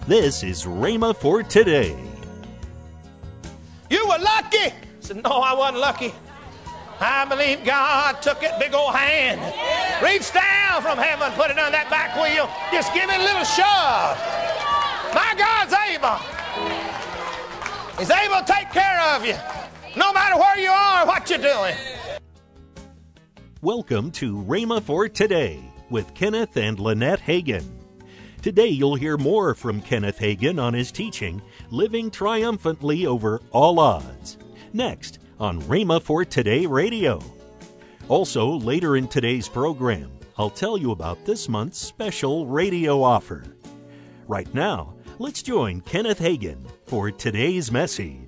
This is Rhema for today. You were lucky. I said, no, I wasn't lucky. I believe God took it, big old hand, reached down from heaven, put it on that back wheel, just give it a little shove. My God's able. He's able to take care of you, no matter where you are or what you're doing. Welcome to Rhema for Today with Kenneth and Lynette Hagin. Today you'll hear more from Kenneth Hagin on his teaching, Living Triumphantly Over All Odds, next on Rhema for Today Radio. Also, later in today's program, I'll tell you about this month's special radio offer. Right now, let's join Kenneth Hagin for today's message.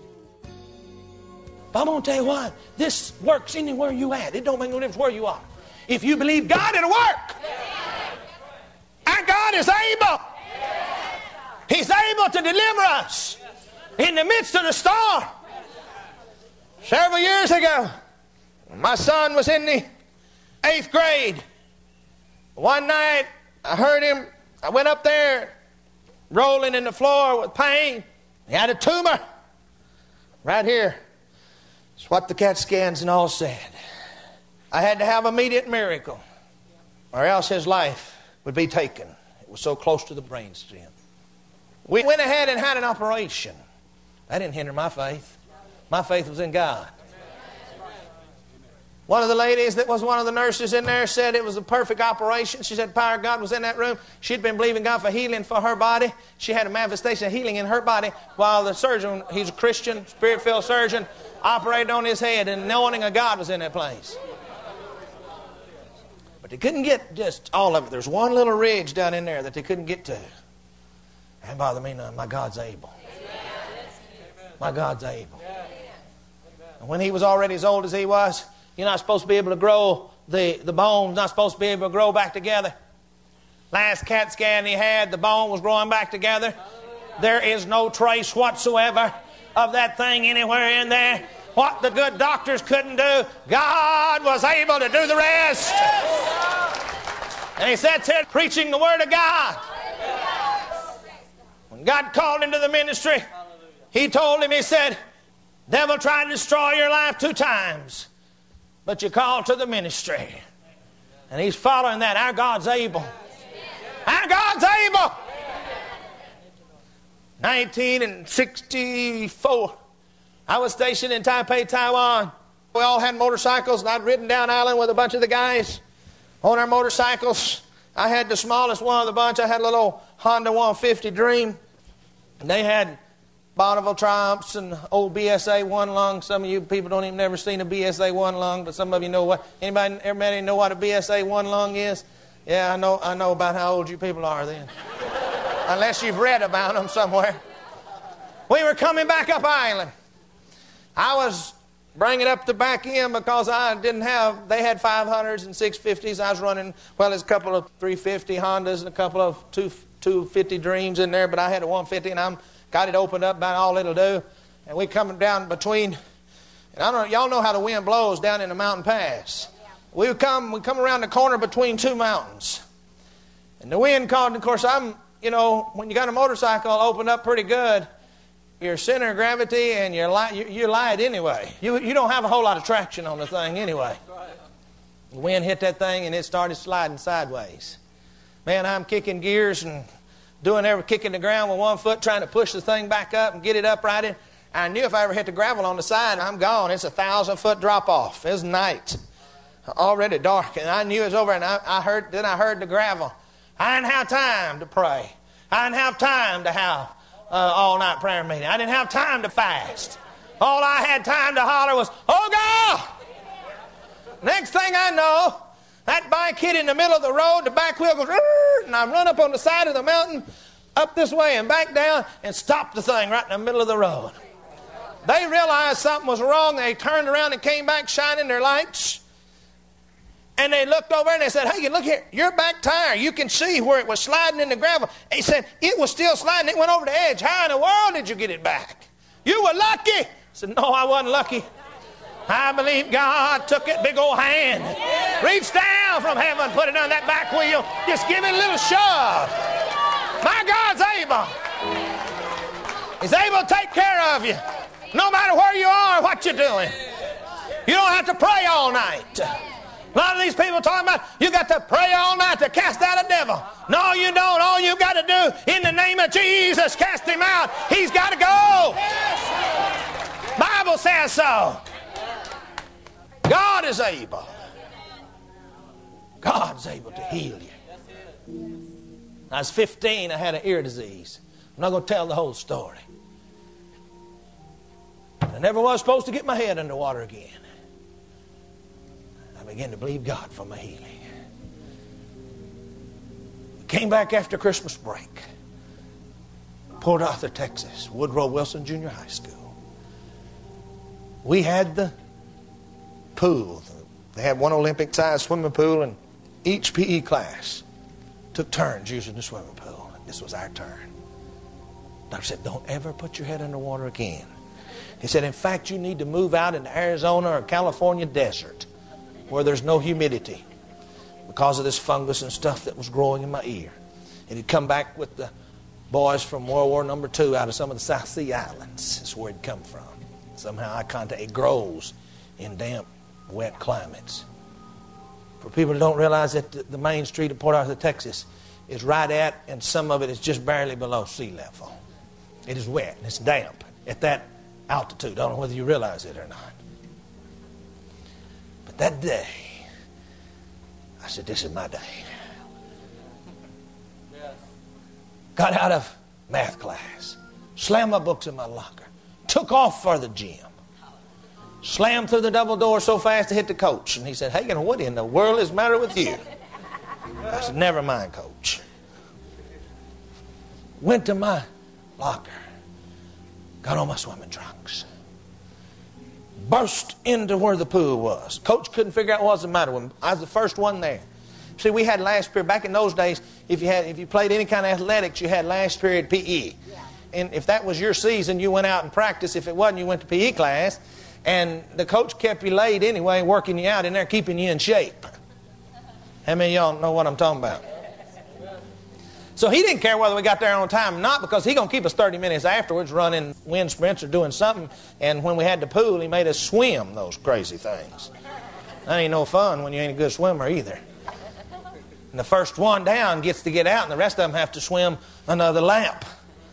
But I'm going to tell you what, this works anywhere you at. It don't make no difference where you are. If you believe God, it'll work. Our God is able. He's able to deliver us in the midst of the storm. Several years ago, my son was in the 8th grade. One night, I heard him. I went up there, rolling in the floor with pain. He had a tumor right here. It's what the CAT scans and all said. I had to have immediate miracle, or else his life would be taken. It was so close to the brainstem. We went ahead and had an operation. That didn't hinder my faith. My faith was in God. One of the ladies that was one of the nurses in there said it was a perfect operation. She said the power of God was in that room. She'd been believing God for healing for her body. She had a manifestation of healing in her body while the surgeon, he's a Christian, spirit-filled surgeon, operated on his head, and the anointing of God was in that place. But they couldn't get just all of it. There's one little ridge down in there that they couldn't get to. That didn't bother me none. My God's able. My God's able. And when he was already as old as he was, you're not supposed to be able to grow the bones, not supposed to be able to grow back together. Last CAT scan he had, the bone was growing back together. There is no trace whatsoever of that thing anywhere in there. What the good doctors couldn't do, God was able to do the rest. And he sits here preaching the Word of God. When God called him to the ministry, he told him, he said, devil tried to destroy your life 2 times, but you called to the ministry. And he's following that. Our God's able. Our God's able. 1964. I was stationed in Taipei, Taiwan. We all had motorcycles, and I'd ridden down island with a bunch of the guys on our motorcycles. I had the smallest one of the bunch. I had a little Honda 150 Dream. And they had Bonneville Triumphs and old BSA one lung. Some of you people don't even never seen a BSA one lung, but some of you know what. Everybody know what a BSA one lung is? Yeah, I know about how old you people are then. Unless you've read about them somewhere. We were coming back up island. I was bringing up the back end because I didn't have, they had 500s and 650s. I was running, well, there's a couple of 350 Hondas and a couple of 250 Dreams in there, but I had a 150 and I got it opened up about all it'll do. And we coming down between, and I don't know, y'all know how the wind blows down in the mountain pass. We come around the corner between 2 mountains. And the wind caught, and of course when you got a motorcycle opened up pretty good, your center of gravity and you're light anyway. You don't have a whole lot of traction on the thing anyway. The wind hit that thing and it started sliding sideways. Man, I'm kicking gears and kicking the ground with one foot, trying to push the thing back up and get it uprighted. I knew if I ever hit the gravel on the side, I'm gone. It's a 1,000-foot drop off. It was night, already dark, and I knew it was over. And I heard the gravel. I didn't have time to pray. I didn't have time to have all-night prayer meeting. I didn't have time to fast. All I had time to holler was, "Oh, God!" Next thing I know, that bike hit in the middle of the road. The back wheel goes, and I run up on the side of the mountain, up this way and back down, and stopped the thing right in the middle of the road. They realized something was wrong. They turned around and came back shining their lights. And they looked over and they said, "Hey, look here, your back tire, you can see where it was sliding in the gravel." He said, "It was still sliding. It went over the edge. How in the world did you get it back?" "You were lucky." I said, "No, I wasn't lucky. I believe God took it, big old hand, reached down from heaven, put it on that back wheel, just give it a little shove. My God's able. He's able to take care of you. No matter where you are or what you're doing. You don't have to pray all night. A lot of these people talking about you got to pray all night to cast out a devil. No, you don't. All you got to do in the name of Jesus, cast him out. He's got to go. Bible says so. God is able. God's able to heal you. When I was 15, I had an ear disease. I'm not going to tell the whole story. I never was supposed to get my head underwater again. I began to believe God for my healing. Came back after Christmas break. Port Arthur, Texas, Woodrow Wilson Junior High School. We had the pool. They had one Olympic-sized swimming pool, and each PE class took turns using the swimming pool. This was our turn. The doctor said, don't ever put your head underwater again. He said, in fact, you need to move out into Arizona or California desert where there's no humidity because of this fungus and stuff that was growing in my ear. And he'd come back with the boys from World War II out of some of the South Sea Islands. That's where he'd come from. Somehow it grows in damp, wet climates. For people who don't realize that the main street of Port Arthur, Texas is right at, and some of it is just barely below sea level. It is wet and it's damp at that altitude. I don't know whether you realize it or not. But that day, I said, this is my day. Got out of math class, slammed my books in my locker, took off for the gym, slammed through the double door so fast to hit the coach. And he said, Hagen, what in the world is the matter with you? I said, never mind, coach. Went to my locker, got on my swimming trunks, burst into where the pool was. Coach couldn't figure out what was the matter with me. I was the first one there. See, we had last period. Back in those days, if you played any kind of athletics, you had last period PE. And if that was your season, you went out and practiced. If it wasn't, you went to PE class. And the coach kept you laid anyway, working you out in there, keeping you in shape. How many of y'all know what I'm talking about? So he didn't care whether we got there on time or not, because he going to keep us 30 minutes afterwards running wind sprints or doing something. And when we had the pool, he made us swim those crazy things. That ain't no fun when you ain't a good swimmer either. And the first one down gets to get out, and the rest of them have to swim another lap.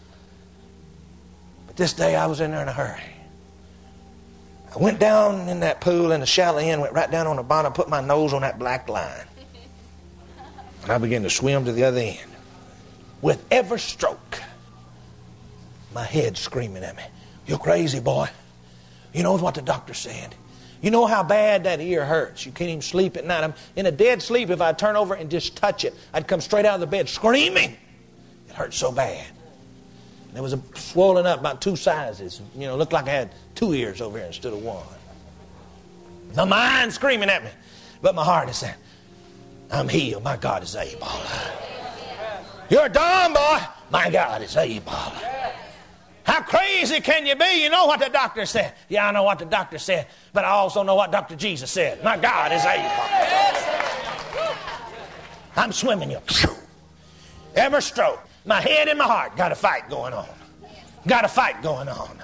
But this day I was in there in a hurry. I went down in that pool in the shallow end, went right down on the bottom, put my nose on that black line. And I began to swim to the other end. With every stroke, my head screaming at me, you're crazy, boy. You know what the doctor said. You know how bad that ear hurts. You can't even sleep at night. I'm in a dead sleep. If I'd turn over and just touch it, I'd come straight out of the bed screaming. It hurt so bad. And it was swollen up about 2 sizes. You know, looked like I had 2 ears over here instead of 1. My mind screaming at me. But my heart is saying, I'm healed. My God is able. You're dumb, boy. My God is able. How crazy can you be? You know what the doctor said. Yeah, I know what the doctor said, but I also know what Dr. Jesus said. My God is able. I'm swimming you. Every stroke. My head and my heart got a fight going on. Got a fight going on.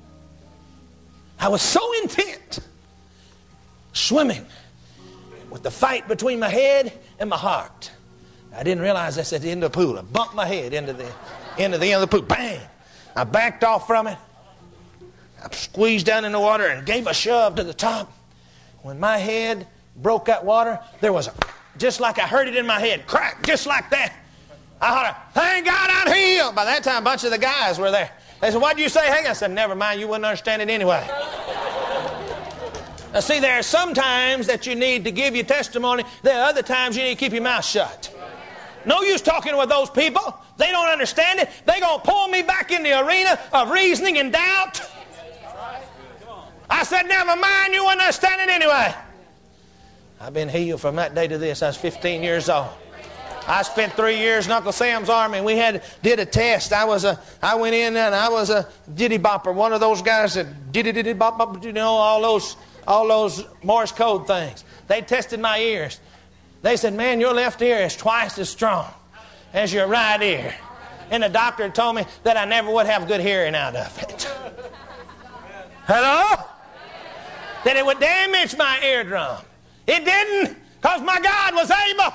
I was so intent swimming with the fight between my head and my heart. I didn't realize this at the end of the pool. I bumped my head into the end of the pool. Bang! I backed off from it. I squeezed down in the water and gave a shove to the top. When my head broke that water, there was just like I heard it in my head, crack, just like that. I hollered, thank God I'm healed. By that time, a bunch of the guys were there. They said, what did you say, Hank? I said, never mind, you wouldn't understand it anyway. Now see, there are some times that you need to give your testimony. There are other times you need to keep your mouth shut. No use talking with those people. They don't understand it. They're going to pull me back in the arena of reasoning and doubt. I said, never mind, you wouldn't understand it anyway. I've been healed from that day to this. I was 15 years old. I spent 3 years in Uncle Sam's army, and we did a test. I went in and I was a diddy bopper, one of those guys that diddy bop bop, you know, all those Morse code things. They tested my ears. They said, man, your left ear is twice as strong as your right ear. and the doctor had told me that I never would have good hearing out of it. Hello? That it would damage my eardrum. It didn't, because my God was able.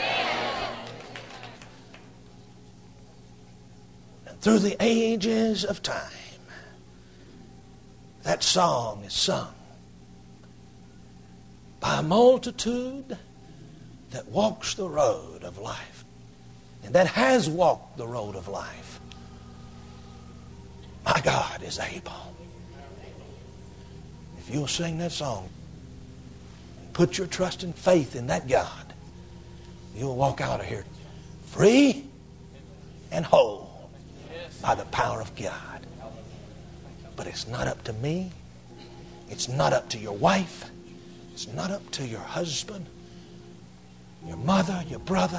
And through the ages of time, that song is sung by a multitude that walks the road of life and that has walked the road of life. My God is able. If you'll sing that song, put your trust and faith in that God, you'll walk out of here free and whole by the power of God. But it's not up to me. It's not up to your wife. It's not up to your husband, your mother, your brother,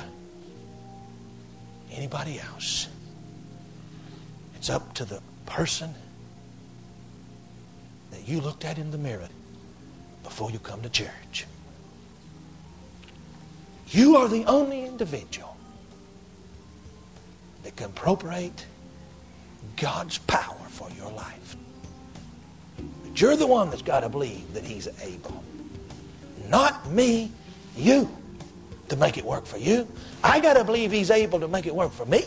anybody else. It's up to the person that you looked at in the mirror before you come to church. You are the only individual that can appropriate God's power for your life. But you're the one that's got to believe that He's able. Not me, you, to make it work for you. I got to believe He's able to make it work for me.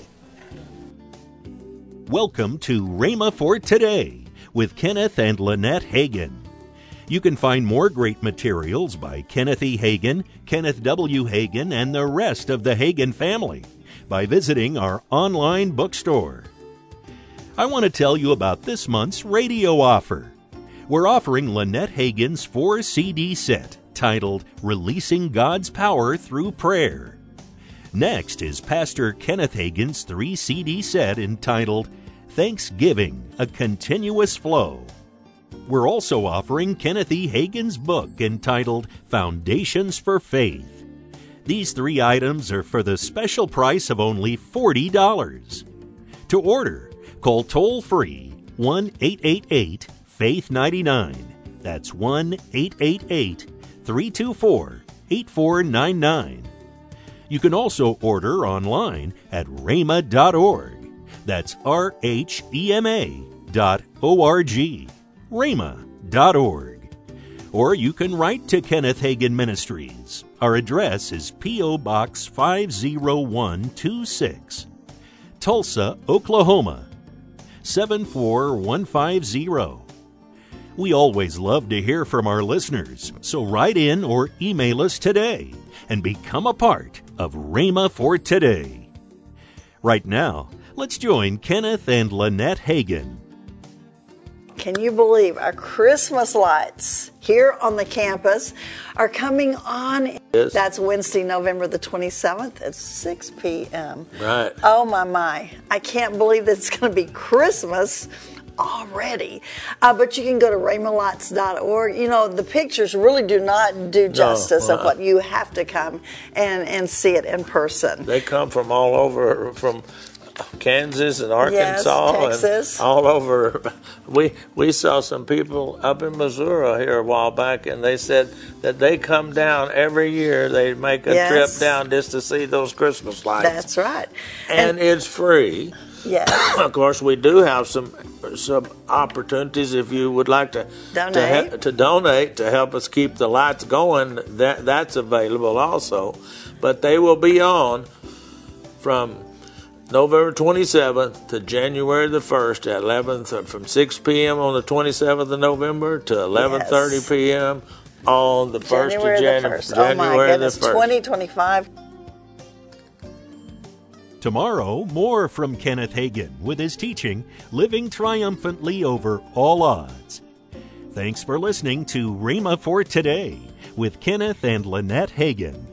Welcome to Rhema for Today with Kenneth and Lynette Hagin. You can find more great materials by Kenneth E. Hagin, Kenneth W. Hagin, and the rest of the Hagin family by visiting our online bookstore. I want to tell you about this month's radio offer. We're offering Lynette Hagin's 4-CD set titled Releasing God's Power Through Prayer. Next is Pastor Kenneth Hagin's 3-CD set entitled Thanksgiving, A Continuous Flow. We're also offering Kenneth E. Hagin's book entitled Foundations for Faith. These 3 items are for the special price of only $40. To order, call toll-free 1-888-FAITH-99. That's 1-888-324-8499. You can also order online at rhema.org. That's rhema.org. rhema.org. Or you can write to Kenneth Hagin Ministries. Our address is P.O. Box 50126, Tulsa, Oklahoma 74150. We always love to hear from our listeners, so write in or email us today and become a part of Rhema for Today. Right now, let's join Kenneth and Lynette Hagin. Can you believe our Christmas lights here on the campus are coming on? Yes. That's Wednesday, November the 27th at 6 p.m. Right. Oh, my. I can't believe that it's going to be Christmas already. But you can go to rhamalights.org. You know, the pictures really do not do justice of what you have to come and see it in person. They come from all over, from Kansas and Arkansas, yes, Texas, and all over. We saw some people up in Missouri here a while back, and they said that they come down every year. They make a trip down just to see those Christmas lights. That's right, and it's free. Yes. Of course, we do have some opportunities if you would like to donate to help us keep the lights going. That's available also, but they will be on from November 27th to January the 1st at 11th, from 6 p.m. on the 27th of November to 11:30 p.m. on the 1st of January. Oh my goodness, 2025. Tomorrow, more from Kenneth Hagin with his teaching, Living Triumphantly Over All Odds. Thanks for listening to Rhema for Today with Kenneth and Lynette Hagin.